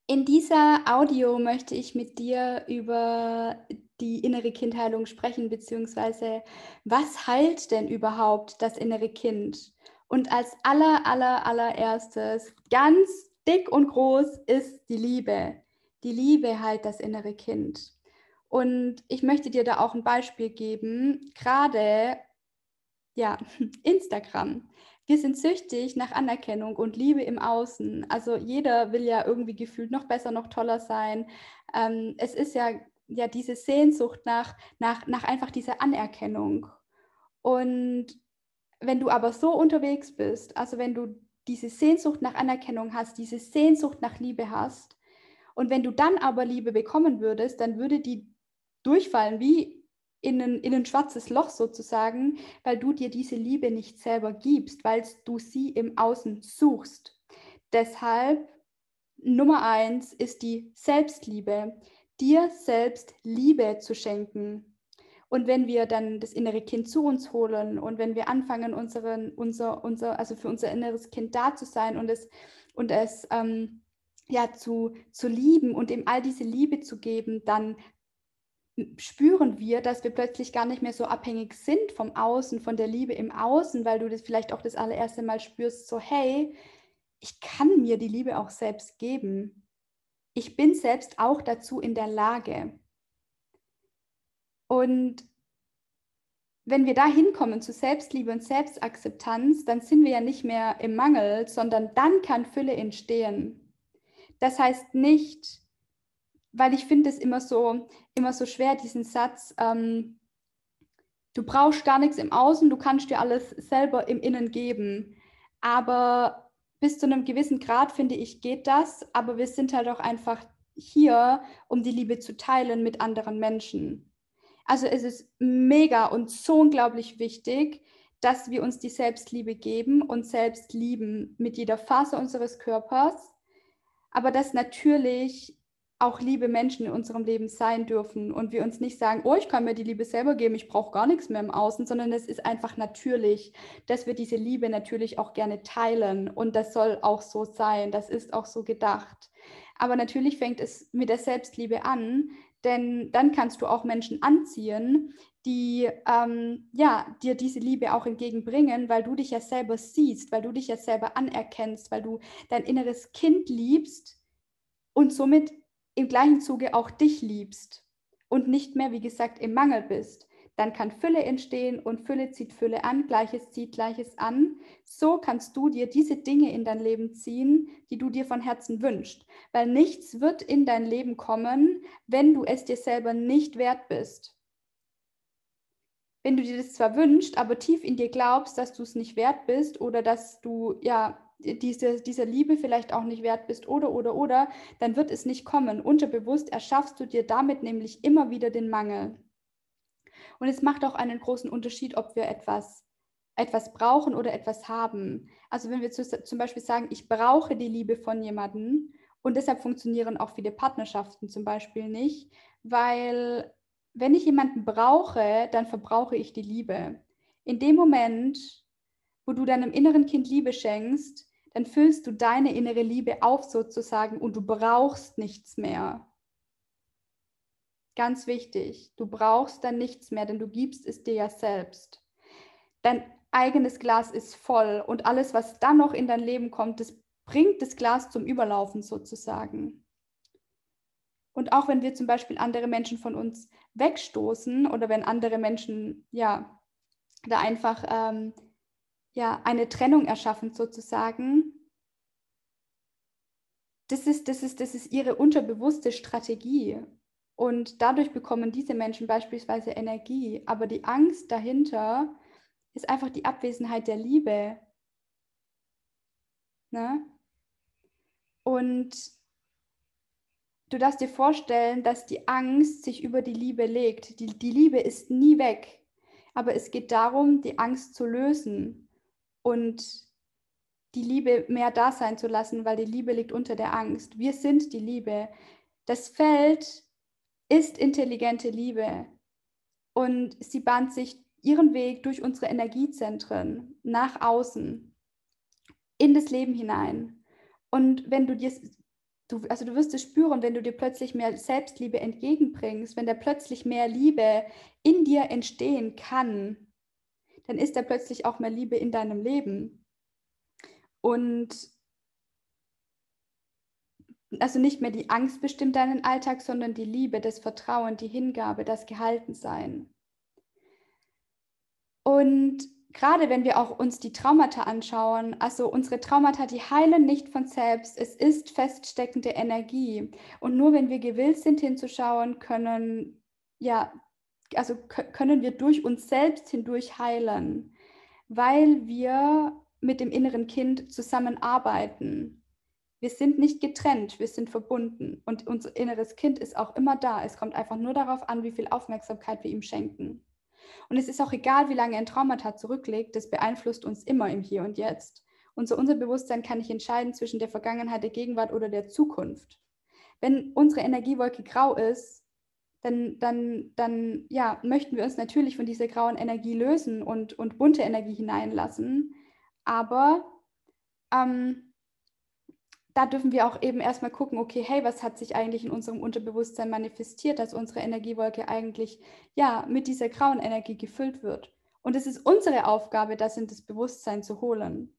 In dieser Audio möchte ich mit dir über die innere Kindheilung sprechen, beziehungsweise was heilt denn überhaupt das innere Kind? Und als allererstes, ganz dick und groß, ist die Liebe. Die Liebe heilt das innere Kind. Und ich möchte dir da auch ein Beispiel geben, gerade ja, Instagram. Wir sind süchtig nach Anerkennung und Liebe im Außen. Also jeder will ja irgendwie gefühlt noch besser, noch toller sein. Es ist ja diese Sehnsucht nach einfach dieser Anerkennung. Und wenn du aber so unterwegs bist, also wenn du diese Sehnsucht nach Anerkennung hast, diese Sehnsucht nach Liebe hast, und wenn du dann aber Liebe bekommen würdest, dann würde die durchfallen wie in ein schwarzes Loch sozusagen, weil du dir diese Liebe nicht selber gibst, weil du sie im Außen suchst. Deshalb Nummer eins ist die Selbstliebe, dir selbst Liebe zu schenken. Und wenn wir dann das innere Kind zu uns holen und wenn wir anfangen, also für unser inneres Kind da zu sein und es ja, zu lieben und ihm all diese Liebe zu geben, dann spüren wir, dass wir plötzlich gar nicht mehr so abhängig sind vom Außen, von der Liebe im Außen, weil du das vielleicht auch das allererste Mal spürst, so hey, ich kann mir die Liebe auch selbst geben. Ich bin selbst auch dazu in der Lage. Und wenn wir da hinkommen zu Selbstliebe und Selbstakzeptanz, dann sind wir ja nicht mehr im Mangel, sondern dann kann Fülle entstehen. Das heißt nicht, weil ich finde es immer so schwer, diesen Satz, du brauchst gar nichts im Außen, du kannst dir alles selber im Innen geben. Aber bis zu einem gewissen Grad, finde ich, geht das. Aber wir sind halt auch einfach hier, um die Liebe zu teilen mit anderen Menschen. Also es ist mega und so unglaublich wichtig, dass wir uns die Selbstliebe geben und selbst lieben mit jeder Faser unseres Körpers, aber dass natürlich auch liebe Menschen in unserem Leben sein dürfen und wir uns nicht sagen, oh, ich kann mir die Liebe selber geben, ich brauche gar nichts mehr im Außen, sondern es ist einfach natürlich, dass wir diese Liebe natürlich auch gerne teilen und das soll auch so sein, das ist auch so gedacht. Aber natürlich fängt es mit der Selbstliebe an, denn dann kannst du auch Menschen anziehen, die ja, dir diese Liebe auch entgegenbringen, weil du dich ja selber siehst, weil du dich ja selber anerkennst, weil du dein inneres Kind liebst und somit im gleichen Zuge auch dich liebst und nicht mehr, wie gesagt, im Mangel bist. Dann kann Fülle entstehen und Fülle zieht Fülle an, Gleiches zieht Gleiches an. So kannst du dir diese Dinge in dein Leben ziehen, die du dir von Herzen wünschst. Weil nichts wird in dein Leben kommen, wenn du es dir selber nicht wert bist. Wenn du dir das zwar wünschst, aber tief in dir glaubst, dass du es nicht wert bist oder dass du ja dieser Liebe vielleicht auch nicht wert bist oder, dann wird es nicht kommen. Unterbewusst erschaffst du dir damit nämlich immer wieder den Mangel. Und es macht auch einen großen Unterschied, ob wir etwas brauchen oder etwas haben. Also wenn wir zum Beispiel sagen, ich brauche die Liebe von jemandem und deshalb funktionieren auch viele Partnerschaften zum Beispiel nicht, weil wenn ich jemanden brauche, dann verbrauche ich die Liebe. In dem Moment, wo du deinem inneren Kind Liebe schenkst, dann füllst du deine innere Liebe auf sozusagen und du brauchst nichts mehr. Ganz wichtig, du brauchst dann nichts mehr, denn du gibst es dir ja selbst. Dein eigenes Glas ist voll und alles, was dann noch in dein Leben kommt, das bringt das Glas zum Überlaufen sozusagen. Und auch wenn wir zum Beispiel andere Menschen von uns wegstoßen oder wenn andere Menschen ja da einfach ja eine Trennung erschaffen sozusagen, das ist ihre unterbewusste Strategie. Und dadurch bekommen diese Menschen beispielsweise Energie. Aber die Angst dahinter ist einfach die Abwesenheit der Liebe. Ne? Und du darfst dir vorstellen, dass die Angst sich über die Liebe legt. Die Liebe ist nie weg. Aber es geht darum, die Angst zu lösen und die Liebe mehr da sein zu lassen, weil die Liebe liegt unter der Angst. Wir sind die Liebe. Das Feld ist intelligente Liebe und sie bahnt sich ihren Weg durch unsere Energiezentren nach außen in das Leben hinein. Und wenn du dir du wirst es spüren, wenn du dir plötzlich mehr Selbstliebe entgegenbringst, wenn da plötzlich mehr Liebe in dir entstehen kann, dann ist da plötzlich auch mehr Liebe in deinem Leben. Und also nicht mehr die Angst bestimmt deinen Alltag, sondern die Liebe, das Vertrauen, die Hingabe, das Gehaltensein. Und gerade wenn wir auch uns die Traumata anschauen, also unsere Traumata, die heilen nicht von selbst. Es ist feststeckende Energie. Und nur wenn wir gewillt sind, hinzuschauen, können wir durch uns selbst hindurch heilen, weil wir mit dem inneren Kind zusammenarbeiten. Wir sind nicht getrennt, wir sind verbunden. Und unser inneres Kind ist auch immer da. Es kommt einfach nur darauf an, wie viel Aufmerksamkeit wir ihm schenken. Und es ist auch egal, wie lange ein Traumata zurückliegt, das beeinflusst uns immer im Hier und Jetzt. Unser Unterbewusstsein kann nicht entscheiden zwischen der Vergangenheit, der Gegenwart oder der Zukunft. Wenn unsere Energiewolke grau ist, dann möchten wir uns natürlich von dieser grauen Energie lösen und bunte Energie hineinlassen. Aber da dürfen wir auch eben erstmal gucken, okay, hey, was hat sich eigentlich in unserem Unterbewusstsein manifestiert, dass unsere Energiewolke eigentlich mit dieser grauen Energie gefüllt wird. Und es ist unsere Aufgabe, das in das Bewusstsein zu holen.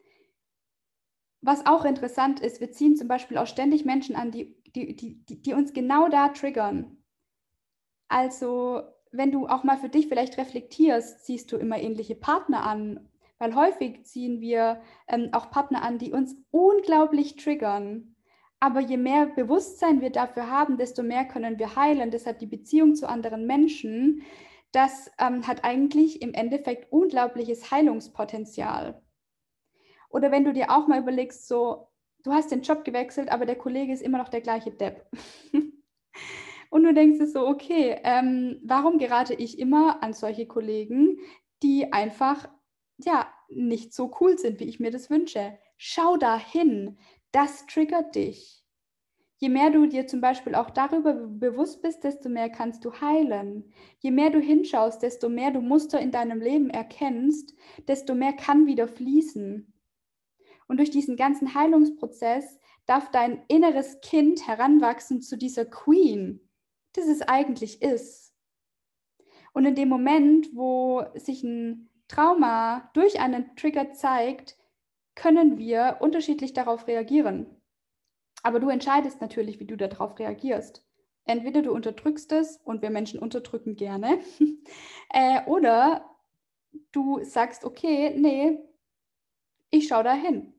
Was auch interessant ist, wir ziehen zum Beispiel auch ständig Menschen an, die uns genau da triggern. Also, wenn du auch mal für dich vielleicht reflektierst, ziehst du immer ähnliche Partner an, weil häufig ziehen wir auch Partner an, die uns unglaublich triggern. Aber je mehr Bewusstsein wir dafür haben, desto mehr können wir heilen. Deshalb die Beziehung zu anderen Menschen, das hat eigentlich im Endeffekt unglaubliches Heilungspotenzial. Oder wenn du dir auch mal überlegst, so, du hast den Job gewechselt, aber der Kollege ist immer noch der gleiche Depp. Und du denkst dir so, okay, warum gerate ich immer an solche Kollegen, die einfach nicht so cool sind, wie ich mir das wünsche? Schau da hin, das triggert dich. Je mehr du dir zum Beispiel auch darüber bewusst bist, desto mehr kannst du heilen. Je mehr du hinschaust, desto mehr du Muster in deinem Leben erkennst, desto mehr kann wieder fließen. Und durch diesen ganzen Heilungsprozess darf dein inneres Kind heranwachsen zu dieser Queen, das es eigentlich ist. Und in dem Moment, wo sich ein Trauma durch einen Trigger zeigt, können wir unterschiedlich darauf reagieren. Aber du entscheidest natürlich, wie du darauf reagierst. Entweder du unterdrückst es, und wir Menschen unterdrücken gerne, oder du sagst, okay, nee, ich schaue da hin.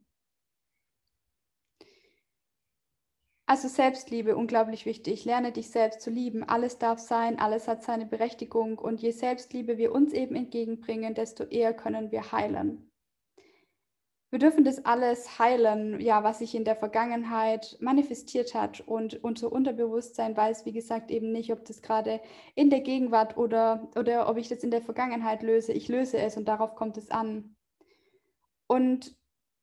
Also Selbstliebe, unglaublich wichtig. Lerne dich selbst zu lieben. Alles darf sein, alles hat seine Berechtigung. Und je Selbstliebe wir uns eben entgegenbringen, desto eher können wir heilen. Wir dürfen das alles heilen, was sich in der Vergangenheit manifestiert hat. Und unser Unterbewusstsein weiß, wie gesagt, eben nicht, ob das gerade in der Gegenwart oder ob ich das in der Vergangenheit löse. Ich löse es und darauf kommt es an. Und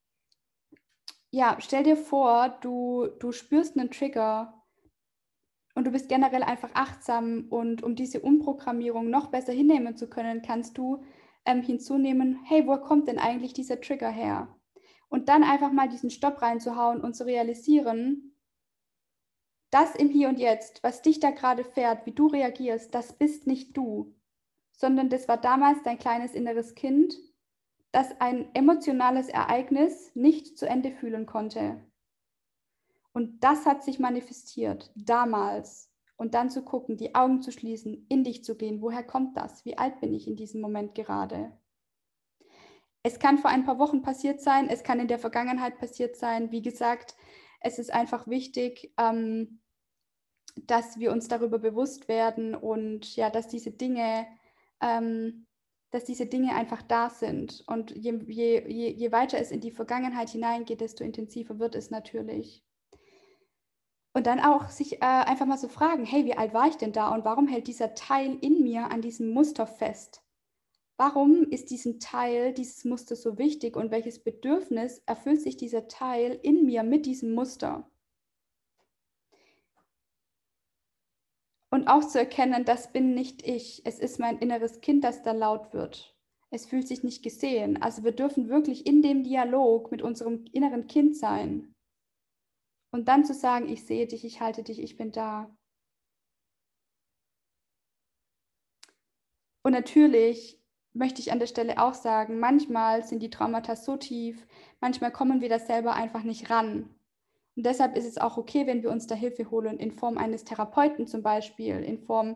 stell dir vor, du spürst einen Trigger und du bist generell einfach achtsam, und um diese Umprogrammierung noch besser hinnehmen zu können, kannst du hinzunehmen, hey, wo kommt denn eigentlich dieser Trigger her? Und dann einfach mal diesen Stopp reinzuhauen und zu realisieren, das im Hier und Jetzt, was dich da gerade fährt, wie du reagierst, das bist nicht du, sondern das war damals dein kleines inneres Kind, das ein emotionales Ereignis nicht zu Ende fühlen konnte. Und das hat sich manifestiert, damals. Und dann zu gucken, die Augen zu schließen, in dich zu gehen. Woher kommt das? Wie alt bin ich in diesem Moment gerade? Es kann vor ein paar Wochen passiert sein, es kann in der Vergangenheit passiert sein. Wie gesagt, es ist einfach wichtig, dass wir uns darüber bewusst werden und dass diese Dinge einfach da sind. Und je weiter es in die Vergangenheit hineingeht, desto intensiver wird es natürlich. Und dann auch sich einfach mal so fragen, hey, wie alt war ich denn da und warum hält dieser Teil in mir an diesem Muster fest? Warum ist diesem Teil dieses Muster so wichtig und welches Bedürfnis erfüllt sich dieser Teil in mir mit diesem Muster? Und auch zu erkennen, das bin nicht ich, es ist mein inneres Kind, das da laut wird. Es fühlt sich nicht gesehen. Also wir dürfen wirklich in dem Dialog mit unserem inneren Kind sein. Und dann zu sagen, ich sehe dich, ich halte dich, ich bin da. Und natürlich möchte ich an der Stelle auch sagen, manchmal sind die Traumata so tief, manchmal kommen wir da selber einfach nicht ran. Und deshalb ist es auch okay, wenn wir uns da Hilfe holen, in Form eines Therapeuten zum Beispiel, in Form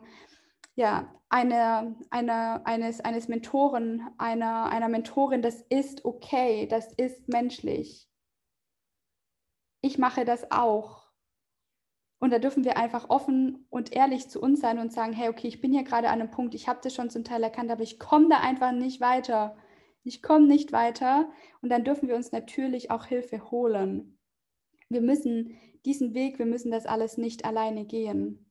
eines Mentoren, einer Mentorin. Das ist okay, das ist menschlich. Ich mache das auch. Und da dürfen wir einfach offen und ehrlich zu uns sein und sagen, hey, okay, ich bin hier gerade an einem Punkt, ich habe das schon zum Teil erkannt, aber ich komme da einfach nicht weiter. Ich komme nicht weiter. Und dann dürfen wir uns natürlich auch Hilfe holen. Wir müssen diesen Weg, wir müssen das alles nicht alleine gehen.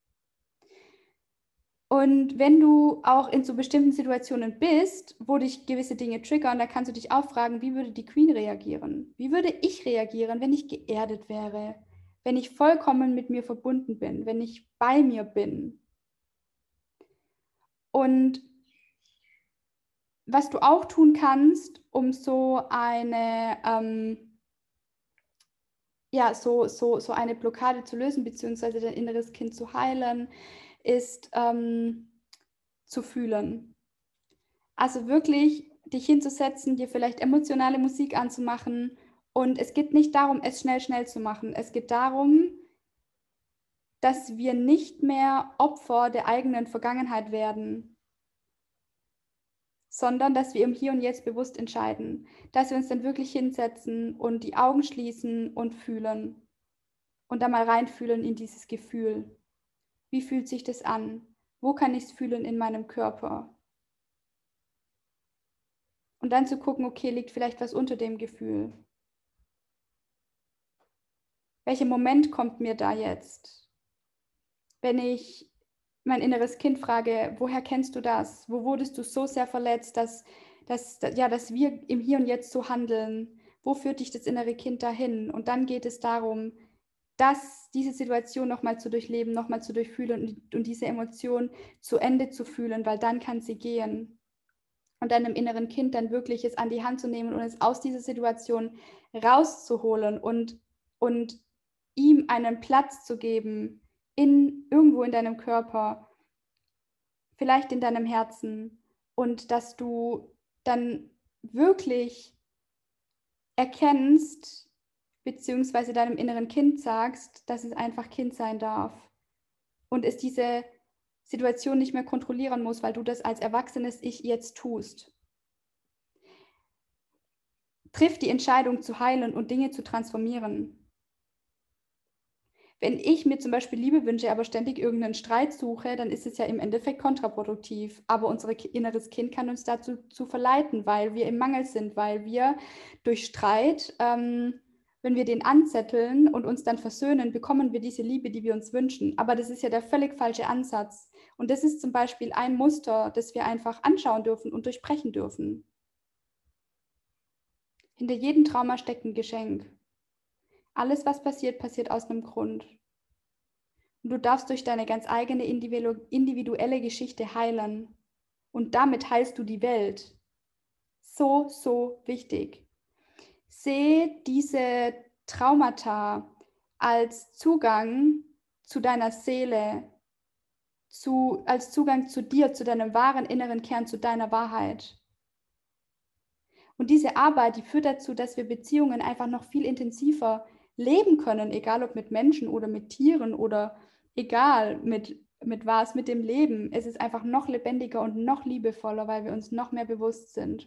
Und wenn du auch in so bestimmten Situationen bist, wo dich gewisse Dinge triggern, da kannst du dich auch fragen, wie würde die Queen reagieren? Wie würde ich reagieren, wenn ich geerdet wäre? Wenn ich vollkommen mit mir verbunden bin, wenn ich bei mir bin? Und was du auch tun kannst, um so eine, so eine Blockade zu lösen, beziehungsweise dein inneres Kind zu heilen, ist zu fühlen. Also wirklich dich hinzusetzen, dir vielleicht emotionale Musik anzumachen. Und es geht nicht darum, es schnell zu machen. Es geht darum, dass wir nicht mehr Opfer der eigenen Vergangenheit werden, sondern dass wir im Hier und Jetzt bewusst entscheiden. Dass wir uns dann wirklich hinsetzen und die Augen schließen und fühlen. Und da mal reinfühlen in dieses Gefühl. Wie fühlt sich das an? Wo kann ich es fühlen in meinem Körper? Und dann zu gucken, okay, liegt vielleicht was unter dem Gefühl? Welcher Moment kommt mir da jetzt? Wenn ich mein inneres Kind frage, woher kennst du das? Wo wurdest du so sehr verletzt, dass wir im Hier und Jetzt so handeln? Wo führt dich das innere Kind dahin? Und dann geht es darum, diese Situation nochmal zu durchleben, nochmal zu durchfühlen und diese Emotion zu Ende zu fühlen, weil dann kann sie gehen. Und deinem inneren Kind dann wirklich es an die Hand zu nehmen und es aus dieser Situation rauszuholen und ihm einen Platz zu geben, irgendwo in deinem Körper, vielleicht in deinem Herzen, und dass du dann wirklich erkennst, beziehungsweise deinem inneren Kind sagst, dass es einfach Kind sein darf und es diese Situation nicht mehr kontrollieren muss, weil du das als erwachsenes Ich jetzt tust. Triff die Entscheidung zu heilen und Dinge zu transformieren. Wenn ich mir zum Beispiel Liebe wünsche, aber ständig irgendeinen Streit suche, dann ist es ja im Endeffekt kontraproduktiv. Aber unser inneres Kind kann uns dazu verleiten, weil wir im Mangel sind, weil wir durch Streit, wenn wir den anzetteln und uns dann versöhnen, bekommen wir diese Liebe, die wir uns wünschen. Aber das ist ja der völlig falsche Ansatz. Und das ist zum Beispiel ein Muster, das wir einfach anschauen dürfen und durchbrechen dürfen. Hinter jedem Trauma steckt ein Geschenk. Alles, was passiert, passiert aus einem Grund. Und du darfst durch deine ganz eigene individuelle Geschichte heilen. Und damit heilst du die Welt. So, so wichtig. Sehe diese Traumata als Zugang zu deiner Seele, als Zugang zu dir, zu deinem wahren inneren Kern, zu deiner Wahrheit. Und diese Arbeit, die führt dazu, dass wir Beziehungen einfach noch viel intensiver leben können, egal ob mit Menschen oder mit Tieren oder egal mit was, mit dem Leben. Es ist einfach noch lebendiger und noch liebevoller, weil wir uns noch mehr bewusst sind.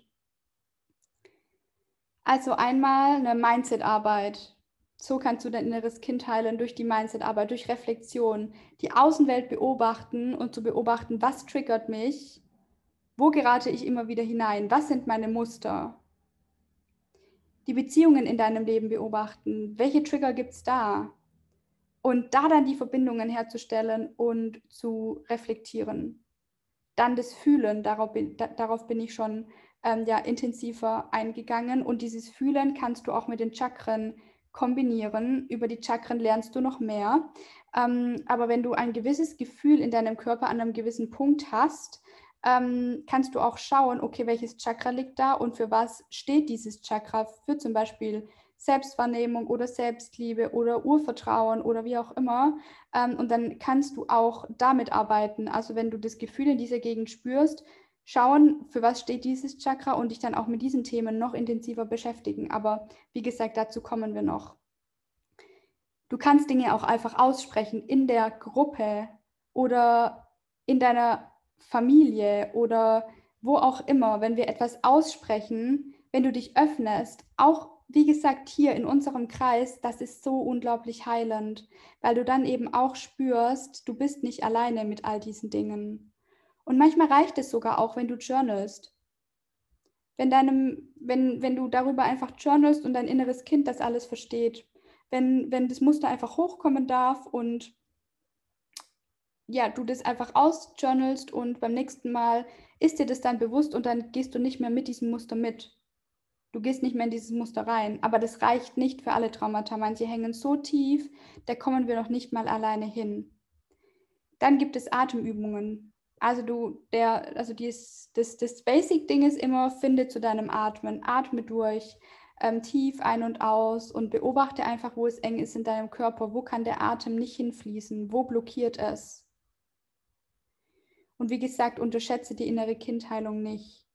Also einmal eine Mindset-Arbeit. So kannst du dein inneres Kind heilen durch die Mindset-Arbeit, durch Reflexion, die Außenwelt beobachten und zu beobachten, was triggert mich, wo gerate ich immer wieder hinein, was sind meine Muster. Die Beziehungen in deinem Leben beobachten. Welche Trigger gibt es da? Und da dann die Verbindungen herzustellen und zu reflektieren. Dann das Fühlen, darauf bin ich schon intensiver eingegangen. Und dieses Fühlen kannst du auch mit den Chakren kombinieren. Über die Chakren lernst du noch mehr. Aber wenn du ein gewisses Gefühl in deinem Körper an einem gewissen Punkt hast, kannst du auch schauen, okay, welches Chakra liegt da und für was steht dieses Chakra? Für zum Beispiel Selbstwahrnehmung oder Selbstliebe oder Urvertrauen oder wie auch immer. Und dann kannst du auch damit arbeiten. Also wenn du das Gefühl in dieser Gegend spürst, schauen, für was steht dieses Chakra und dich dann auch mit diesen Themen noch intensiver beschäftigen. Aber wie gesagt, dazu kommen wir noch. Du kannst Dinge auch einfach aussprechen in der Gruppe oder in deiner Familie oder wo auch immer, wenn wir etwas aussprechen, wenn du dich öffnest, auch wie gesagt hier in unserem Kreis, das ist so unglaublich heilend, weil du dann eben auch spürst, du bist nicht alleine mit all diesen Dingen. Und manchmal reicht es sogar auch, wenn du journalst. Wenn du darüber einfach journalst und dein inneres Kind das alles versteht, wenn das Muster einfach hochkommen darf und ja, du das einfach ausjournalst und beim nächsten Mal ist dir das dann bewusst und dann gehst du nicht mehr mit diesem Muster mit. Du gehst nicht mehr in dieses Muster rein. Aber das reicht nicht für alle Traumata. Manche hängen so tief, da kommen wir noch nicht mal alleine hin. Dann gibt es Atemübungen. Also das Basic-Ding ist immer, finde zu deinem Atmen, atme durch, tief ein und aus und beobachte einfach, wo es eng ist in deinem Körper, wo kann der Atem nicht hinfließen, wo blockiert es. Und wie gesagt, unterschätze die innere Kindheilung nicht.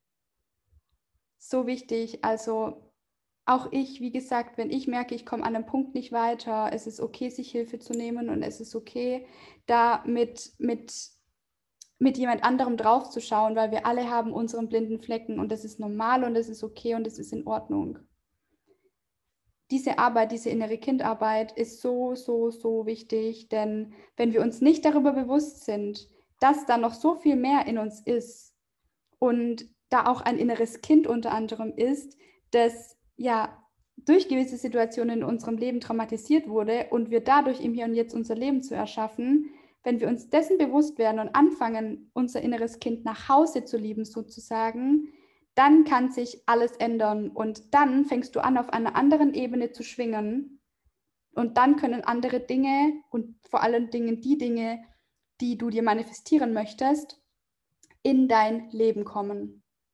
So wichtig, also auch ich, wie gesagt, wenn ich merke, ich komme an einem Punkt nicht weiter, es ist okay, sich Hilfe zu nehmen und es ist okay, da mit jemand anderem draufzuschauen, weil wir alle haben unseren blinden Flecken und das ist normal und das ist okay und das ist in Ordnung. Diese Arbeit, diese innere Kindarbeit ist so, so, so wichtig, denn wenn wir uns nicht darüber bewusst sind, dass da noch so viel mehr in uns ist und da auch ein inneres Kind unter anderem ist, das ja durch gewisse Situationen in unserem Leben traumatisiert wurde und wir dadurch im Hier und Jetzt unser Leben zu erschaffen, wenn wir uns dessen bewusst werden und anfangen, unser inneres Kind nach Hause zu lieben sozusagen, dann kann sich alles ändern und dann fängst du an, auf einer anderen Ebene zu schwingen und dann können andere Dinge und vor allen Dingen die Dinge, die du dir manifestieren möchtest, in dein Leben kommen.